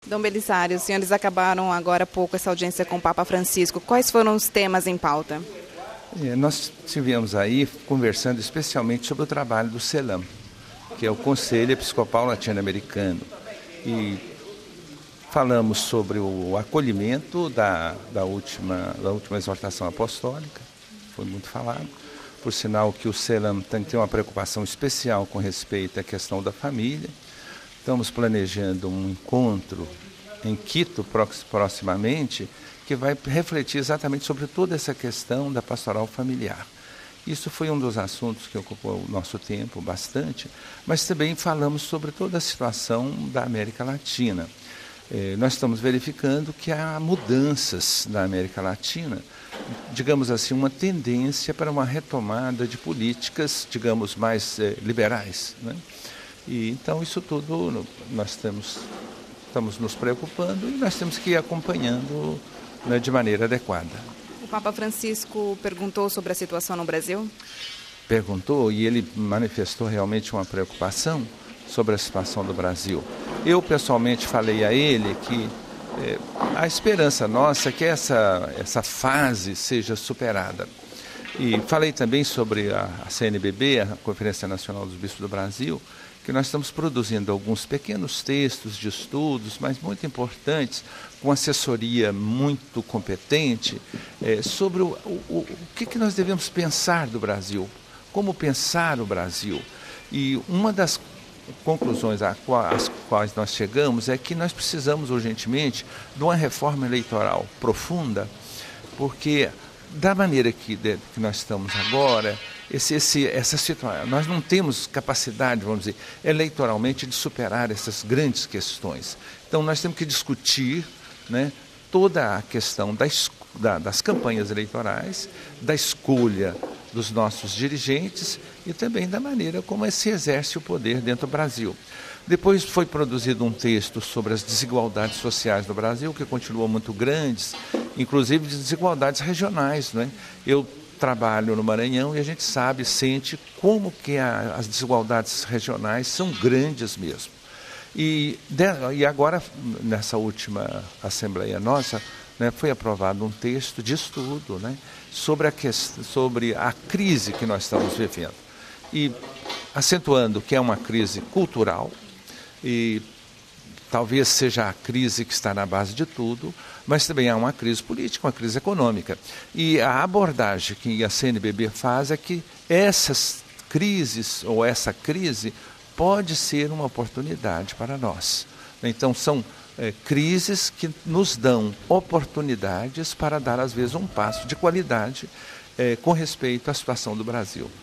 Dom Belisário, os senhores acabaram agora há pouco essa audiência com o Papa Francisco. Quais foram os temas em pauta? Nós estivemos aí conversando especialmente sobre o trabalho do CELAM, que é o Conselho Episcopal Latino-Americano. E falamos sobre o acolhimento da última exortação apostólica, foi muito falado. Por sinal que o CELAM tem que ter uma preocupação especial com respeito à questão da família. Estamos planejando um encontro em Quito proximamente, que vai refletir exatamente sobre toda essa questão da pastoral familiar. Isso foi um dos assuntos que ocupou o nosso tempo bastante, mas também falamos sobre toda a situação da América Latina. Nós estamos verificando que há mudanças na América Latina, digamos assim, uma tendência para uma retomada de políticas, digamos, mais liberais, né? E então isso tudo nós estamos nos preocupando e nós temos que ir acompanhando, né, de maneira adequada. O Papa Francisco perguntou sobre a situação no Brasil? Perguntou e ele manifestou realmente uma preocupação sobre a situação do Brasil. Eu pessoalmente falei a ele que a esperança nossa é que essa fase seja superada. E falei também sobre a CNBB, a Conferência Nacional dos Bispos do Brasil, que nós estamos produzindo alguns pequenos textos de estudos, mas muito importantes, com assessoria muito competente, sobre o que nós devemos pensar do Brasil, como pensar o Brasil. E uma das conclusões às quais nós chegamos é que nós precisamos urgentemente de uma reforma eleitoral profunda, porque da maneira que nós estamos agora, essa situação, nós não temos capacidade, vamos dizer, eleitoralmente de superar essas grandes questões. Então nós temos que discutir, né, toda a questão das campanhas eleitorais, da escolha dos nossos dirigentes e também da maneira como se exerce o poder dentro do Brasil. Depois foi produzido um texto sobre as desigualdades sociais no Brasil, que continuam muito grandes, inclusive de desigualdades regionais, né? Eu trabalho no Maranhão e a gente sente como que as desigualdades regionais são grandes mesmo. E agora, nessa última Assembleia nossa, né, foi aprovado um texto de estudo, né, sobre a crise que nós estamos vivendo. E acentuando que é uma crise cultural, e talvez seja a crise que está na base de tudo, mas também há uma crise política, uma crise econômica. E a abordagem que a CNBB faz é que essas crises, ou essa crise, pode ser uma oportunidade para nós. Então, são crises que nos dão oportunidades para dar, às vezes, um passo de qualidade com respeito à situação do Brasil.